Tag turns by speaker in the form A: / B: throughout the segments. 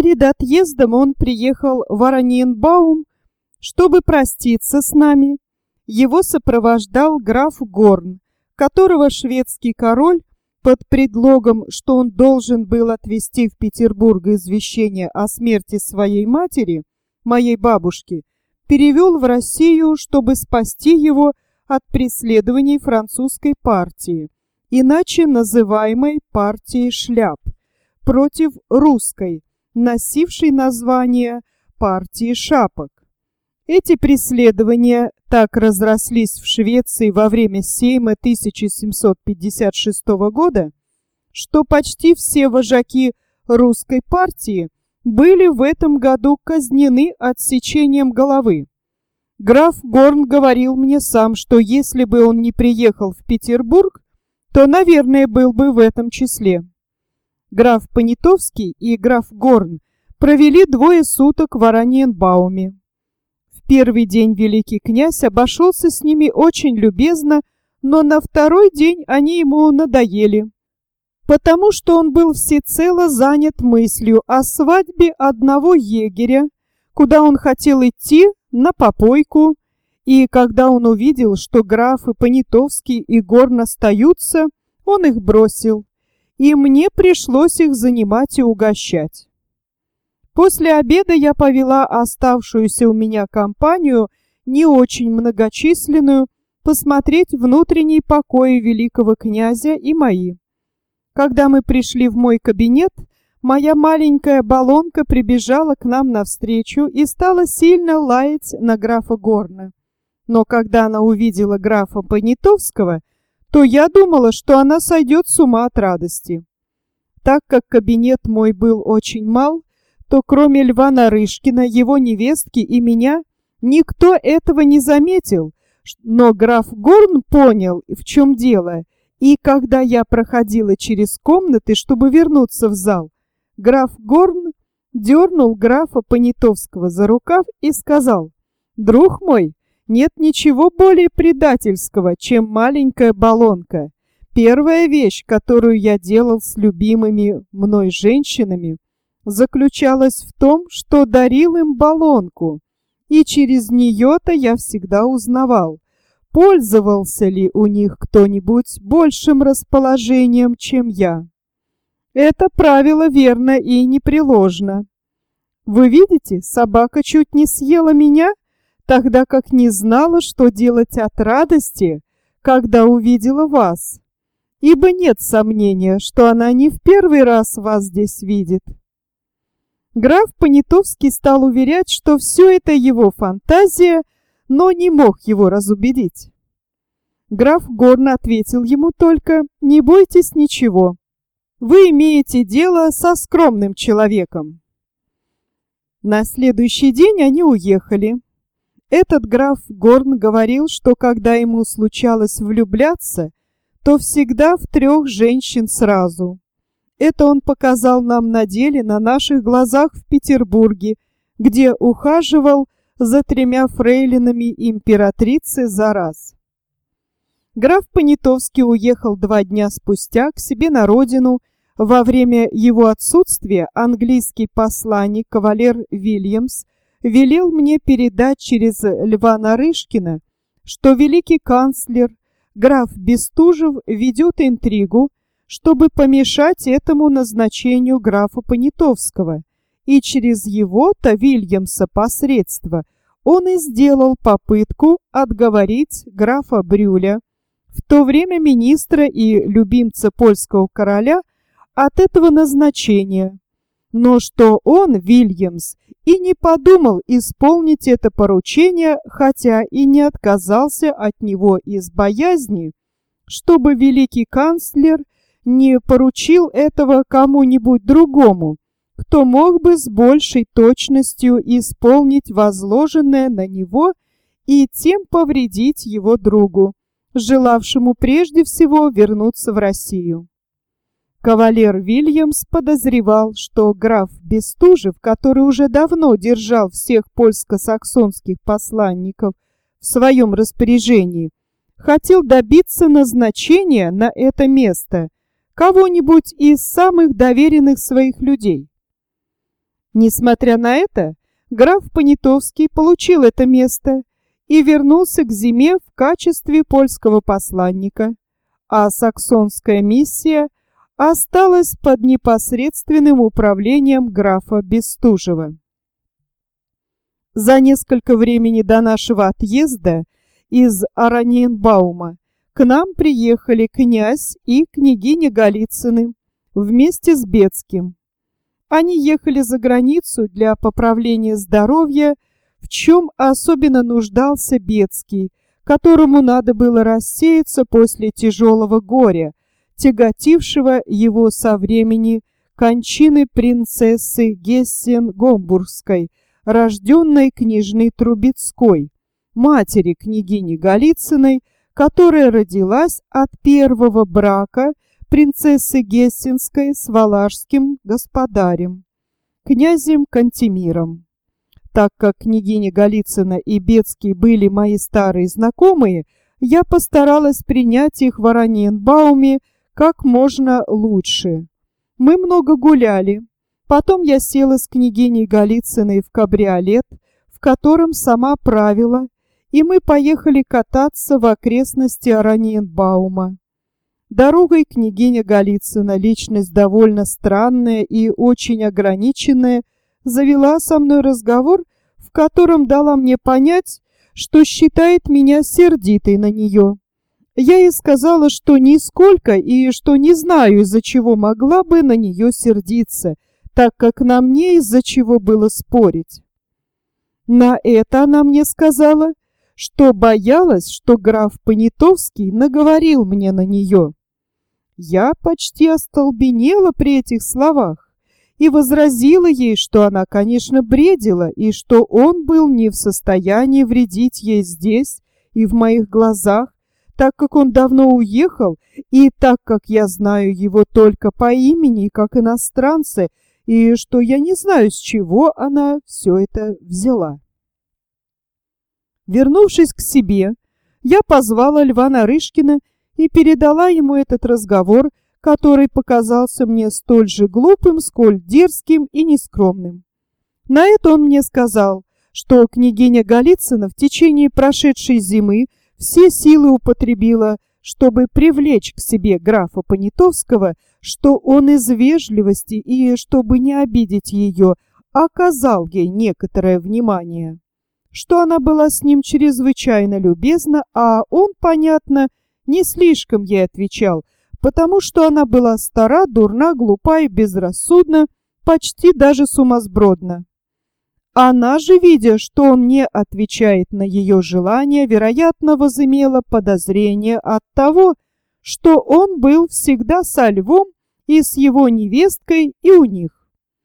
A: Перед отъездом он приехал в Ораниенбаум, чтобы проститься с нами. Его сопровождал граф Горн, которого шведский король под предлогом, что он должен был отвезти в Петербург извещение о смерти своей матери, моей бабушки, перевел в Россию, чтобы спасти его от преследований французской партии, иначе называемой партией шляп, против русской, носившей название партии шапок. Эти преследования так разрослись в Швеции во время Сейма 1756 года, что почти все вожаки русской партии были в этом году казнены отсечением головы. Граф Горн говорил мне сам, что если бы он не приехал в Петербург, то, наверное, был бы в этом числе. Граф Понятовский и граф Горн провели 2 суток в Ораниенбауме. В первый день великий князь обошелся с ними очень любезно, но на второй день они ему надоели, потому что он был всецело занят мыслью о свадьбе одного егеря, куда он хотел идти на попойку, и когда он увидел, что графы Понятовский и Горн остаются, он их бросил, и мне пришлось их занимать и угощать. После обеда я повела оставшуюся у меня компанию, не очень многочисленную, посмотреть внутренние покои великого князя и мои. Когда мы пришли в мой кабинет, моя маленькая баллонка прибежала к нам навстречу и стала сильно лаять на графа Горна. Но когда она увидела графа Понятовского, то я думала, что она сойдет с ума от радости. Так как кабинет мой был очень мал, то кроме Льва Нарышкина, его невестки и меня, никто этого не заметил, но граф Горн понял, в чем дело, и когда я проходила через комнаты, чтобы вернуться в зал, граф Горн дернул графа Понятовского за рукав и сказал: «Друг мой, нет ничего более предательского, чем маленькая баллонка. Первая вещь, которую я делал с любимыми мной женщинами, заключалась в том, что дарил им баллонку, и через нее-то я всегда узнавал, пользовался ли у них кто-нибудь большим расположением, чем я. Это правило верно и непреложно. Вы видите, собака чуть не съела меня, тогда как не знала, что делать от радости, когда увидела вас. Ибо нет сомнения, что она не в первый раз вас здесь видит». Граф Понятовский стал уверять, что все это его фантазия, но не мог его разубедить. Граф Горн ответил ему только: «Не бойтесь ничего. Вы имеете дело со скромным человеком». На следующий день они уехали. Этот граф Горн говорил, что когда ему случалось влюбляться, то всегда в 3 женщин сразу. Это он показал нам на деле на наших глазах в Петербурге, где ухаживал за 3 фрейлинами императрицы за раз. Граф Понятовский уехал 2 дня спустя к себе на родину. Во время его отсутствия английский посланник кавалер Вильямс велел мне передать через Льва Нарышкина, что великий канцлер граф Бестужев ведет интригу, чтобы помешать этому назначению графа Понятовского, и через его-то Вильямса посредство он и сделал попытку отговорить графа Брюля, в то время министра и любимца польского короля, от этого назначения, но что он, Вильямс, и не подумал исполнить это поручение, хотя и не отказался от него из боязни, чтобы великий канцлер не поручил этого кому-нибудь другому, кто мог бы с большей точностью исполнить возложенное на него и тем повредить его другу, желавшему прежде всего вернуться в Россию. Кавалер Вильямс подозревал, что граф Бестужев, который уже давно держал всех польско-саксонских посланников в своем распоряжении, хотел добиться назначения на это место кого-нибудь из самых доверенных своих людей. Несмотря на это, граф Понятовский получил это место и вернулся к зиме в качестве польского посланника, а саксонская миссия осталась под непосредственным управлением графа Бестужева. За несколько времени до нашего отъезда из Ораниенбаума к нам приехали князь и княгиня Голицыны вместе с Бецким. Они ехали за границу для поправления здоровья, в чем особенно нуждался Бецкий, которому надо было рассеяться после тяжелого горя, тяготившего его со времени кончины принцессы Гессен-Гомбургской, рожденной княжны Трубецкой, матери княгини Голицыной, которая родилась от первого брака принцессы Гессенской с валашским господарем, князем Кантемиром. Так как княгиня Голицына и Бецкий были мои старые знакомые, я постаралась принять их в Ораниенбауме как можно лучше. Мы много гуляли. Потом я села с княгиней Голицыной в кабриолет, в котором сама правила, и мы поехали кататься в окрестности Ораниенбаума. Дорогой княгиня Голицына, личность довольно странная и очень ограниченная, завела со мной разговор, в котором дала мне понять, что считает меня сердитой на нее. Я ей сказала, что нисколько и что не знаю, из-за чего могла бы на нее сердиться, так как на мне из-за чего было спорить. На это она мне сказала, что боялась, что граф Понятовский наговорил мне на нее. Я почти остолбенела при этих словах и возразила ей, что она, конечно, бредила, и что он был не в состоянии вредить ей здесь и в моих глазах, так как он давно уехал, и так как я знаю его только по имени, как иностранца, и что я не знаю, с чего она все это взяла. Вернувшись к себе, я позвала Льва Нарышкина и передала ему этот разговор, который показался мне столь же глупым, сколь дерзким и нескромным. На это он мне сказал, что княгиня Голицына в течение прошедшей зимы все силы употребила, чтобы привлечь к себе графа Понятовского, что он из вежливости и, чтобы не обидеть ее, оказал ей некоторое внимание, что она была с ним чрезвычайно любезна, а он, понятно, не слишком ей отвечал, потому что она была стара, дурна, глупа и безрассудна, почти даже сумасбродна. Она же, видя, что он не отвечает на ее желание, вероятно, возымела подозрение от того, что он был всегда со Львом и с его невесткой и у них.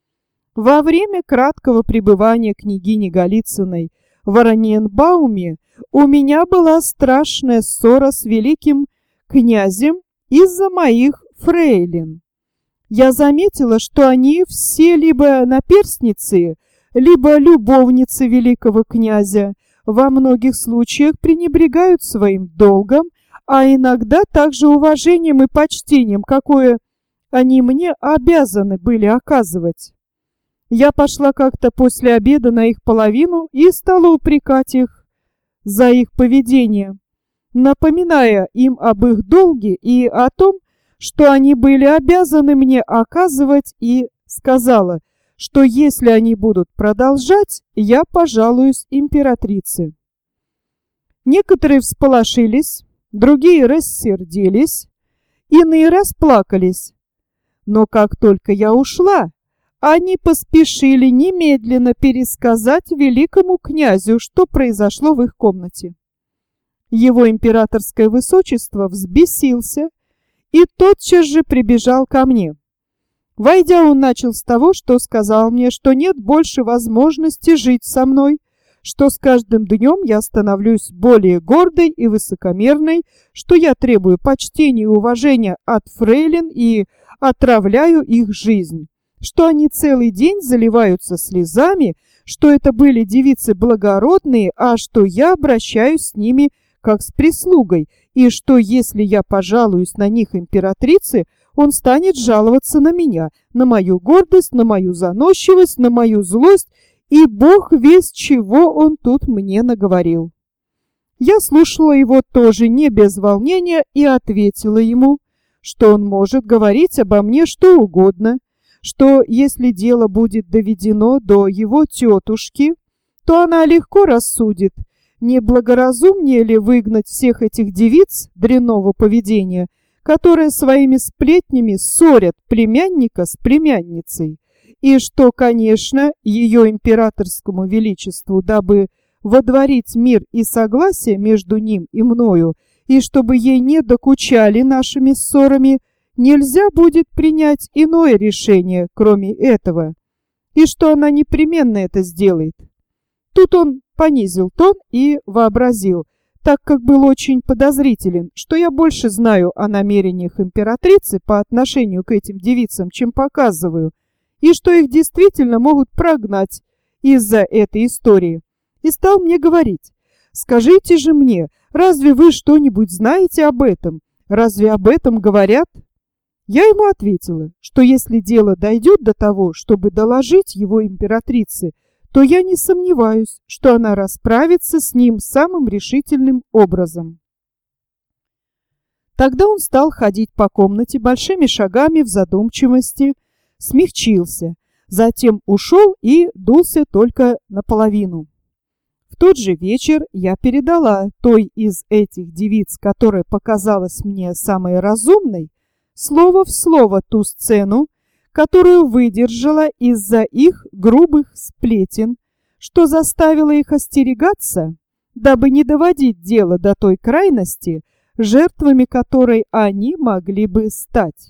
A: Во время краткого пребывания княгини Голицыной в Ораниенбауме у меня была страшная ссора с великим князем из-за моих фрейлин. Я заметила, что они все либо наперстницы, либо любовницы великого князя, во многих случаях пренебрегают своим долгом, а иногда также уважением и почтением, какое они мне обязаны были оказывать. Я пошла как-то после обеда на их половину и стала упрекать их за их поведение, напоминая им об их долге и о том, что они были обязаны мне оказывать, и сказала, что если они будут продолжать, я пожалуюсь императрице. Некоторые всполошились, другие рассердились, иные расплакались. Но как только я ушла, они поспешили немедленно пересказать великому князю, что произошло в их комнате. Его императорское высочество взбесился и тотчас же прибежал ко мне. Войдя, он начал с того, что сказал мне, что нет больше возможности жить со мной, что с каждым днем я становлюсь более гордой и высокомерной, что я требую почтения и уважения от фрейлин и отравляю их жизнь, что они целый день заливаются слезами, что это были девицы благородные, а что я обращаюсь с ними как с прислугой, и что если я пожалуюсь на них императрице, он станет жаловаться на меня, на мою гордость, на мою заносчивость, на мою злость, и Бог весть, чего он тут мне наговорил. Я слушала его тоже не без волнения и ответила ему, что он может говорить обо мне что угодно, что если дело будет доведено до его тетушки, то она легко рассудит, не благоразумнее ли выгнать всех этих девиц дрянного поведения, которые своими сплетнями ссорят племянника с племянницей, и что, конечно, ее императорскому величеству, дабы водворить мир и согласие между ним и мною, и чтобы ей не докучали нашими ссорами, нельзя будет принять иное решение, кроме этого, и что она непременно это сделает. Тут он понизил тон и вообразил, так как был очень подозрителен, что я больше знаю о намерениях императрицы по отношению к этим девицам, чем показываю, и что их действительно могут прогнать из-за этой истории. И стал мне говорить: «Скажите же мне, разве вы что-нибудь знаете об этом? Разве об этом говорят?» Я ему ответила, что если дело дойдет до того, чтобы доложить его императрице, то я не сомневаюсь, что она расправится с ним самым решительным образом. Тогда он стал ходить по комнате большими шагами в задумчивости, смягчился, затем ушел и дулся только наполовину. В тот же вечер я передала той из этих девиц, которая показалась мне самой разумной, слово в слово ту сцену, которую выдержала из-за их грубых сплетен, что заставило их остерегаться, дабы не доводить дело до той крайности, жертвами которой они могли бы стать.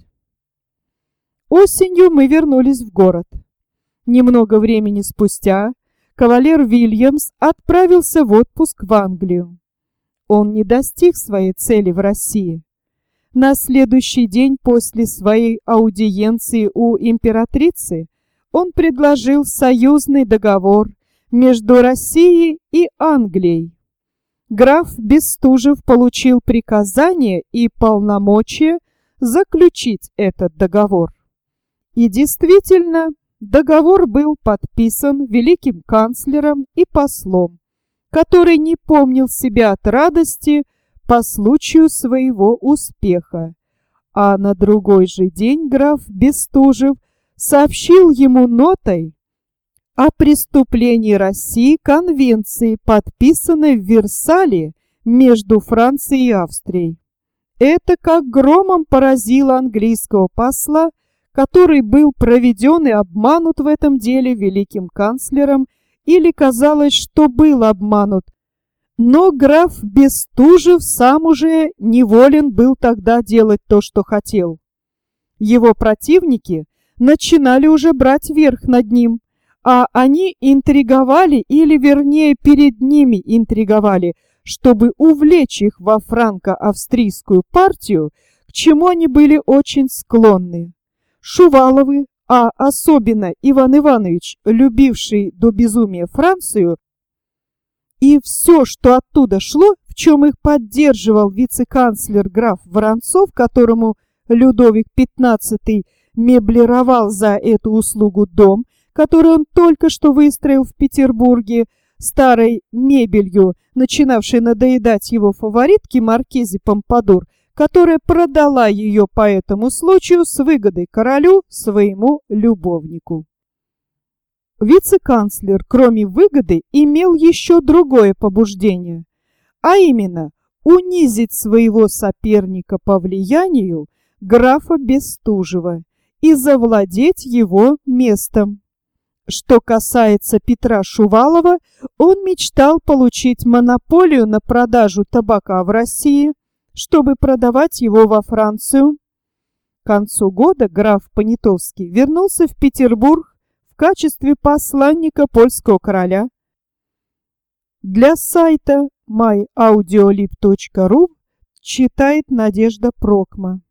A: Осенью мы вернулись в город. Немного времени спустя кавалер Вильямс отправился в отпуск в Англию. Он не достиг своей цели в России. На следующий день после своей аудиенции у императрицы он предложил союзный договор между Россией и Англией. Граф Бестужев получил приказание и полномочия заключить этот договор. И действительно, договор был подписан великим канцлером и послом, который не помнил себя от радости по случаю своего успеха, а на другой же день граф Бестужев сообщил ему нотой о преступлении России конвенции, подписанной в Версале между Францией и Австрией. Это как громом поразило английского посла, который был проведен и обманут в этом деле великим канцлером, или казалось, что был обманут. Но граф Бестужев сам уже неволен был тогда делать то, что хотел. Его противники начинали уже брать верх над ним, а они интриговали, или вернее перед ними интриговали, чтобы увлечь их во франко-австрийскую партию, к чему они были очень склонны. Шуваловы, а особенно Иван Иванович, любивший до безумия Францию, и все, что оттуда шло, в чем их поддерживал вице-канцлер граф Воронцов, которому Людовик XV меблировал за эту услугу дом, который он только что выстроил в Петербурге, старой мебелью, начинавшей надоедать его фаворитке маркизе Помпадур, которая продала ее по этому случаю с выгодой королю, своему любовнику. Вице-канцлер, кроме выгоды, имел еще другое побуждение, а именно унизить своего соперника по влиянию, графа Бестужева, и завладеть его местом. Что касается Петра Шувалова, он мечтал получить монополию на продажу табака в России, чтобы продавать его во Францию. К концу года граф Понятовский вернулся в Петербург в качестве посланника польского короля. Для сайта myaudiolib.ru читает Надежда Прокма.